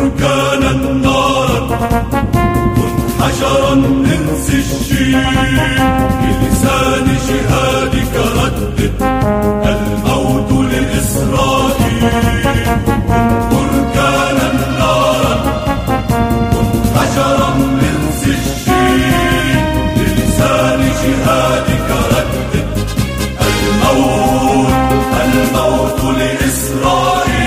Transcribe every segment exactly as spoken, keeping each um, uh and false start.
بركانا نارا كن حجرا من سجين بلسان جهادك ردد الموت لإسرائيل. كن بركانا نارا كن حجرا من سجين بلسان جهادك ردد الموت الموت لإسرائيل.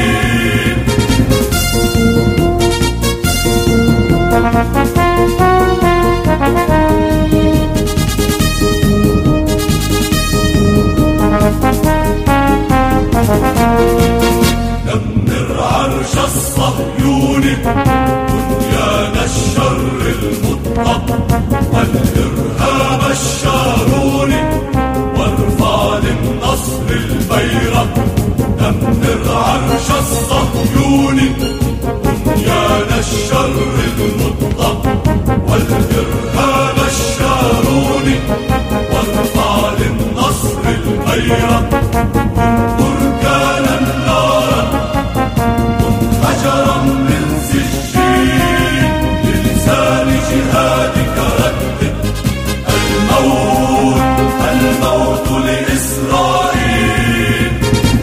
دمر عرش الصهيوني بنيان الشر المطلق والإرهاب الشاروني وارفع للنصر البيرق. دمر عرش الصهيوني بنيان الشر المطلق والإرهاب الشاروني وارفع للنصر البيرق. بركانا نارا كن حجرا من سجين بلسان جهادك ردد الموت الموت لإسرائيل.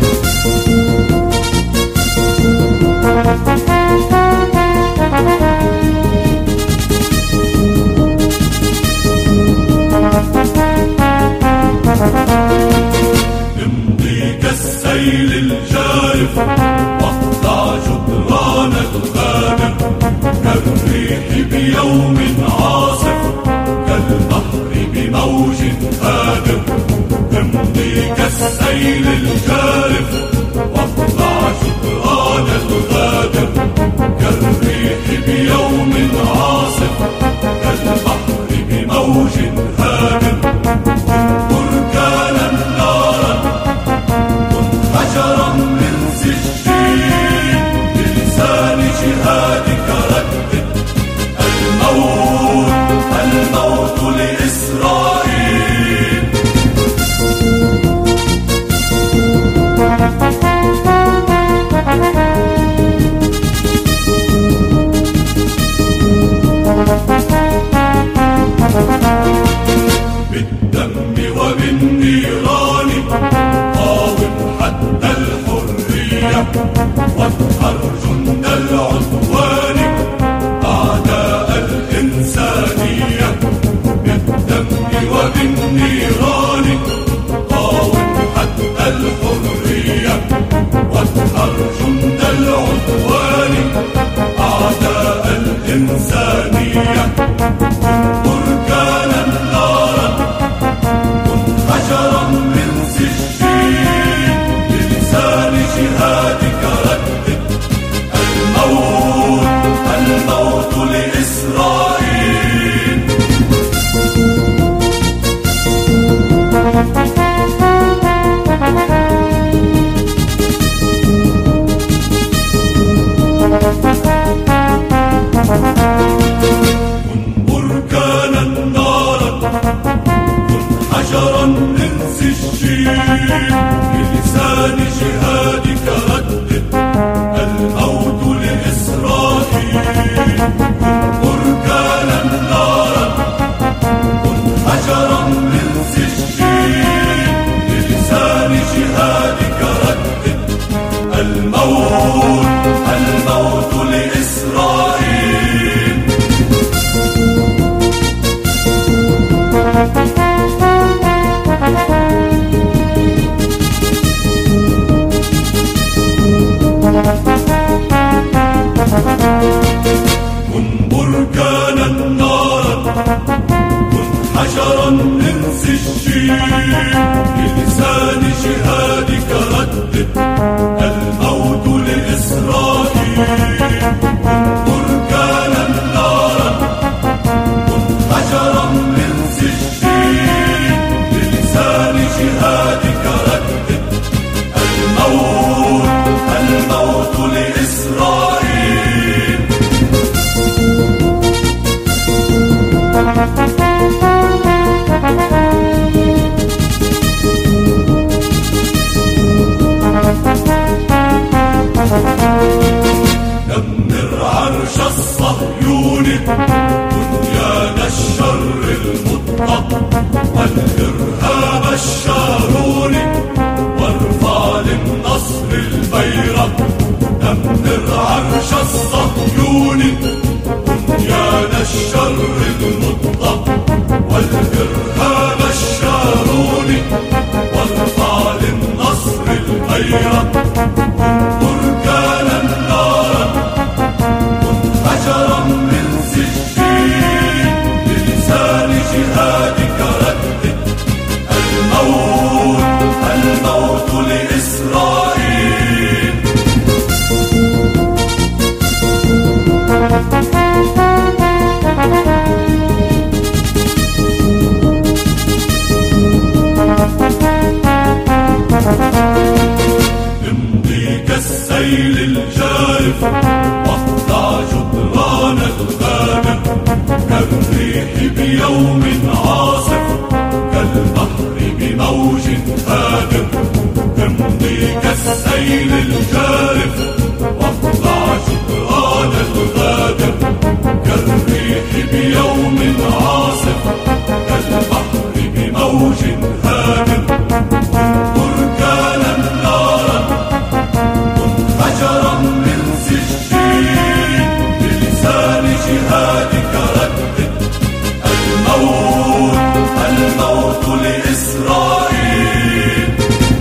امضي كالسيل الجارف واقطع جدران الغابر كالريح بيوم عاصف كالبحر بموج هادر. امضي كالسيل الجارف واقطع جدران الغابر كالريح بيوم عاصف كالبحر بموج هادر. بركانا نارا كن حجرا من سجين بلسان جهادك ردد الموت الموت لإسرائيل. بالدم وبالنيران قاوم حتى الحرية وانهر جند العدوان امضي كالسيل الجارف واقطع جدران الغابة، كالريح بيوم عاصف، كالبحر بموج هادر. امضي كالسيل الجارف واقطع جدران الغابة، كالريح بيوم عاصف، كالبحر بموج هادر. بركانا نارا منفجرا من سجين، بلسان جهادك ردد الموت، الموت لإسرائيل.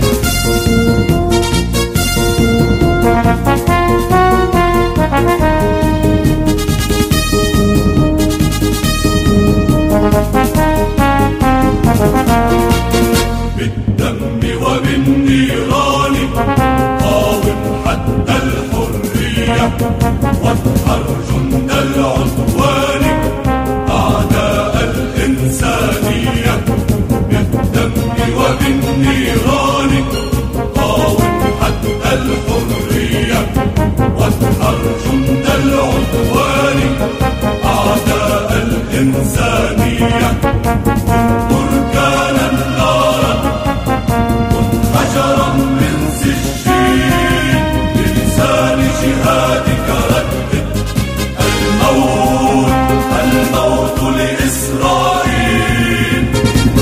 بالدم وبالنيران قاوم حتى الحرية، واظهر جند العدوان أعداء الإنسانية. بالدم وبالنيران قاوم حتى الحرية، واظهر جند العدوان أعداء الإنسانية. بركانا نارا منفجرا من سجين، بلسان جهادك ردد الموت، الموت لإسرائيل.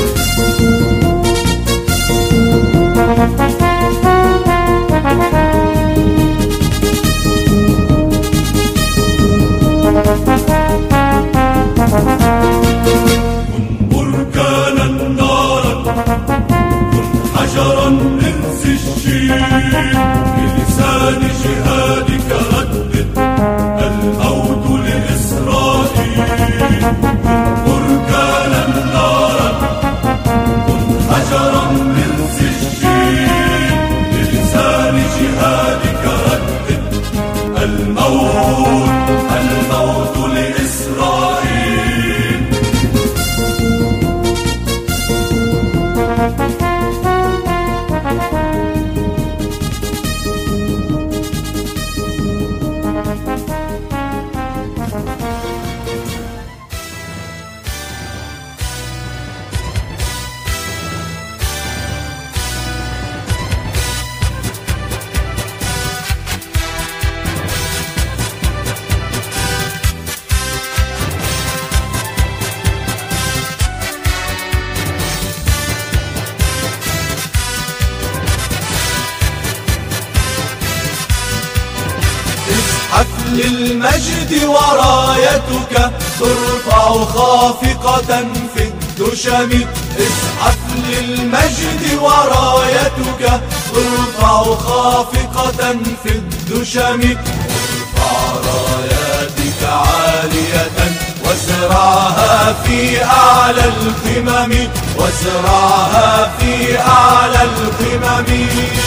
بركانا نارا منفجرا من سجين، بلسان جهادك ردد الموت لإسرائيل. بركانا نارا منفجرا من سجين، بلسان جهادك ردد الموت، الموت لإسرائيل. للمجد ورايتك ترفع خافقة في الدشم. اسعف للمجد ورايتك ترفع خافقة في الدشم. ارفع راياتك عالية وازرعها في أعلى القمم، وازرعها في أعلى القمم.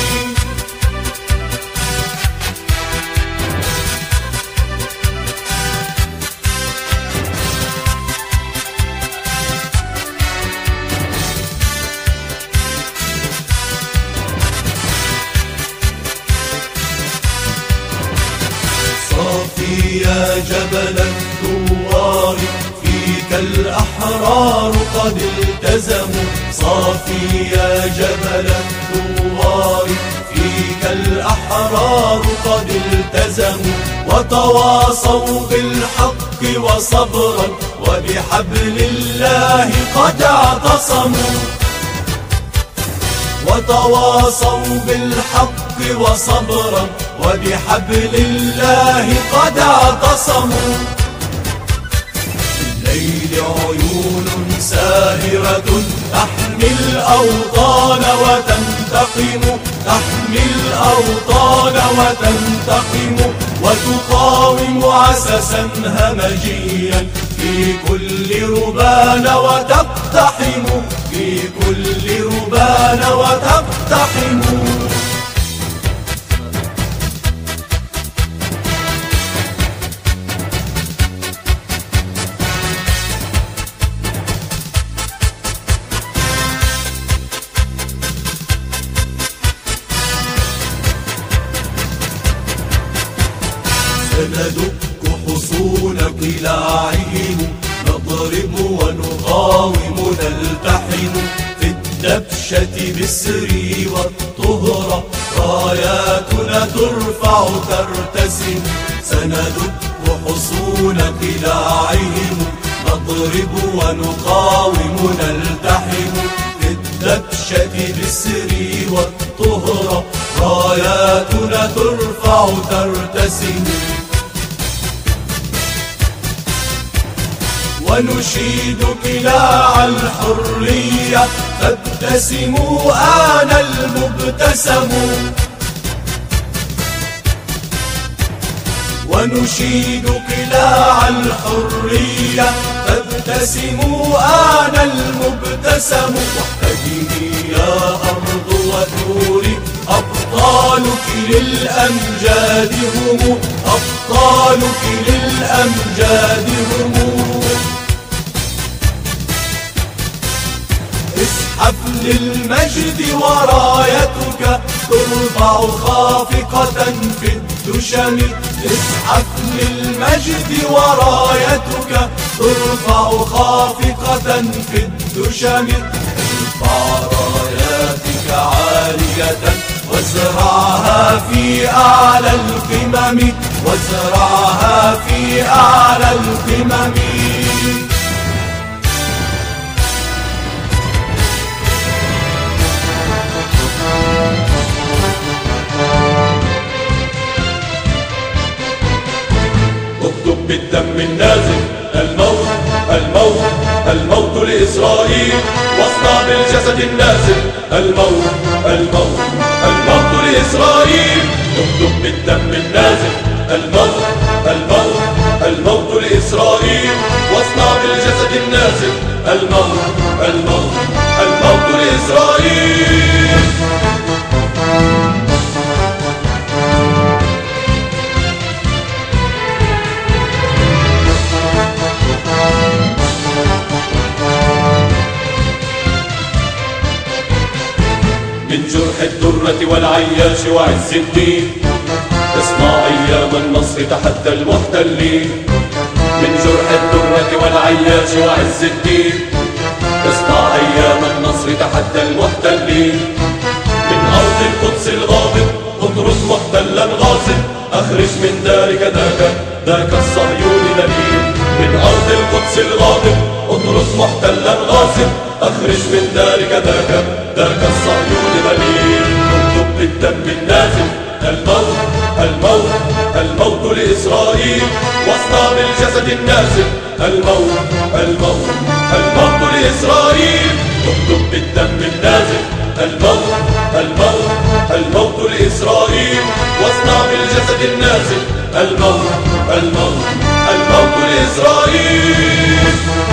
صافي يا جبل الثوار، فيك الأحرار قد التزموا. صافي يا جبل الثوار، فيك الأحرار قد التزموا. وتواصوا بالحق وصبرا، وبحبل الله قد اعتصموا. وتواصوا بالحق وصبرا، وبحبل الله قد اعتصموا. بالليل عيون ساهرة تحمي الأوطان وتنتقم، تحمي الأوطان وتنتقم. وتقاوم عسسا همجيا في كل ربان وتقتحم، في كل ربان وتقتحم. سندك حصون قلاعهم، نضرب ونقاوم نلتحم في الدبشة بالسر والطهرة، راياتنا ترفع ترتسم. سندك حصون قلاعهم، نضرب ونقاوم نلتحم في الدبشة بالسر والطهرة، راياتنا ترفع ترتسم. ونشيد قلاع الحرية، فابتسموا آن المبتسم. ونشيد قلاع الحرية، فابتسموا آن المبتسم. واحتجمي يا أرض وثوري، أبطالك للأمجاد هم، أبطالك للأمجاد هم. اسحف للمجد ورايتك ترفع خافقة في الدشم. اسحف للمجد ورايتك ترفع خافقة في الدشم. ارفع راياتك عالية وازرعها في أعلى القمم، وازرعها في أعلى القمم. اكتب بالدم النازل الموت الموت الموت لإسرائيل، واصنع بالجسد النازل الموت الموت الموت لإسرائيل. اكتب بالدم النازل الموت الموت الموت لإسرائيل، واصنع بالجسد النازل الموت الموت الموت لإسرائيل. من جرح الدرة والعياش وعز الدين، اصنع أيام النصر تحدى المحتلين. من جرح الدرة والعياش وعز الدين، اصنع أيام النصر تحدى المحتلين. من أرض القدس الغاضب اطرد محتلا غاصب، أخرج من دارك ذاك ذاك الصهيوني دليل. من أرض القدس الغاضب اطرد محتلا غاصب، أخرج من دارك ذاك ذاك الصهيوني دليل. اكتب بالدم النازل الموت الموت الموت لإسرائيل، واصنع بالجسد النازل الموت الموت الموت لإسرائيل. اكتب بالدم النازل الموت الموت الموت لإسرائيل، واصنع بالجسد النازل الموت الموت الموت لإسرائيل.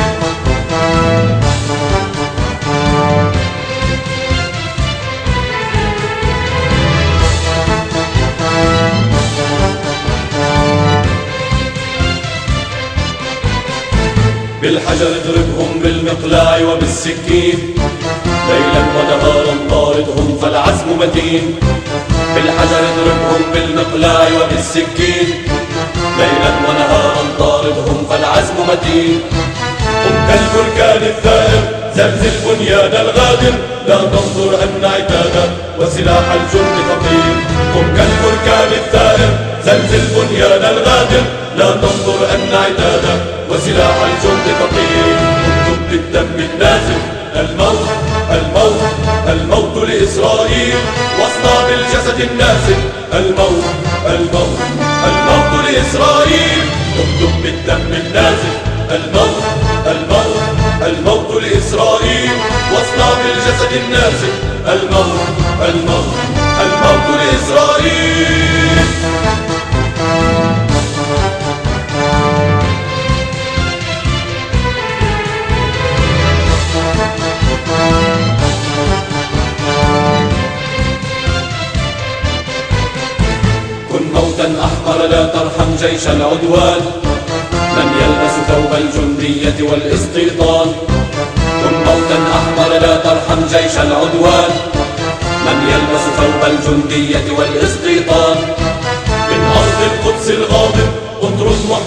بالحجر اضربهم بالمقلاع وبالسكين، ليلا ونهارا طاردهم فالعزم متين. بالحجر اضربهم بالمقلاع وبالسكين، ليلا ونهارا طاردهم فالعزم متين. قم كالبركان الثائر زلزل بنيان الغادر، لا تنظر أن عتادا وسلاح الجند ثقيل. قم كالبركان الثائر زلزل بنيان الغادر، لا تنظر أن عتادا وسلاح الجند ثقيل. اكتب بالدم النازل الموت الموت الموت لإسرائيل، واصنع بالجسد النازل الموت الموت الموت لإسرائيل. اكتب بالدم النازل الموت الموت الموت لإسرائيل، واصنع بالجسد النازل الموت الموت الموت لإسرائيل. موتا أحقر لا ترحم جيش العدوان، من يلبس ثوب الجندية والاستيطان. كن موتا أحقر لا ترحم جيش العدوان، من يلبس ثوب الجندية والاستيطان. من أرض القدس الغاضب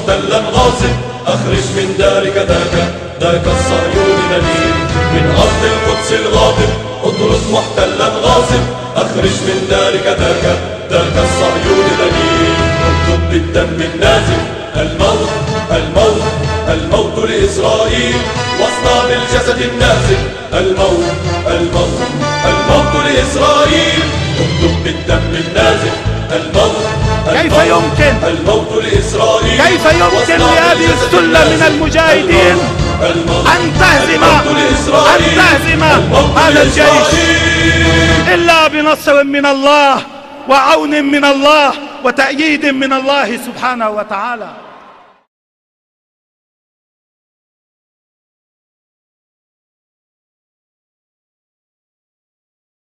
محتلا غاصب أخرج من دارك ذاك ذاك الصهيوني دليل من أرض القدس الغاضب اطرد محتلا غاصب أخرج من دارك ذاك ذاك الصهيوني دليل اكتب بالدم النازف الموت الموت الموت لإسرائيل واصنع بالجسد النازف الموت الموت الموت لإسرائيل اكتب بالدم النازف الموت كيف يمكن الموت لإسرائيل كيف يمكن لهذه السلة من المجاهدين أن تهزم أن تهزم هذا الجيش إلا بنصر من الله وعون من الله وتأييد من الله سبحانه وتعالى.